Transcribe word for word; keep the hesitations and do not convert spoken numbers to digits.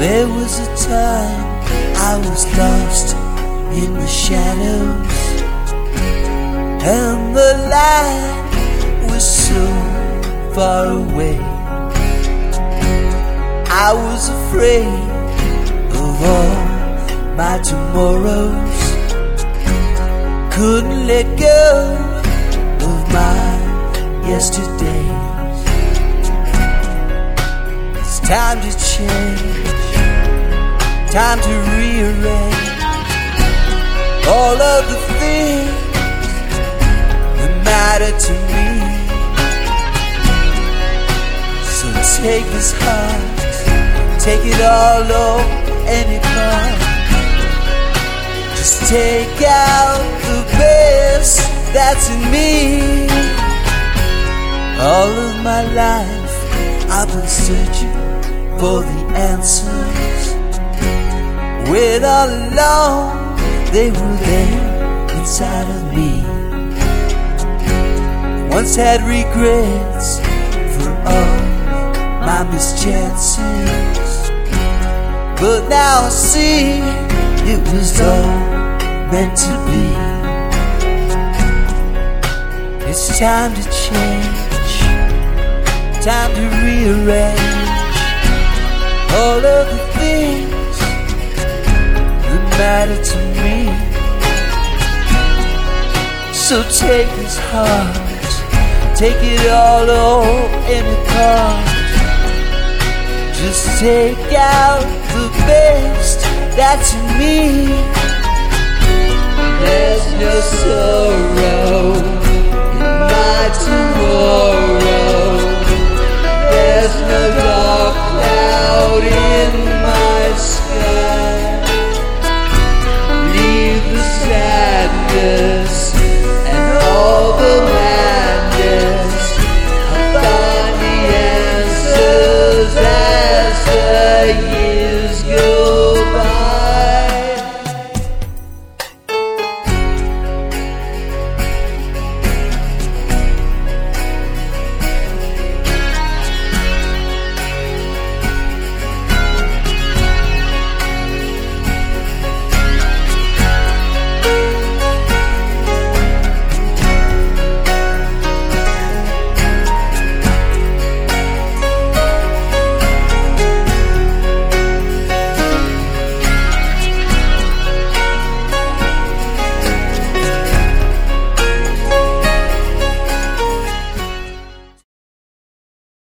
There was a time I was lost in the shadows, and the light was so far away. I was afraid of all my tomorrows, couldn't let go of my yesterdays. It's time to change, time to rearrange all of the things that matter to me. So take this heart, take it all on any part. Just take out the best that's in me. All of my life I've been searching for the answers, when all along they were there inside of me. Once had regrets for all my mischances, but now I see it was all meant to be. It's time to change, time to rearrange all of the things that matter to me. So take this heart, take it all on any part. Just take out the best that's in me. There's no sorrow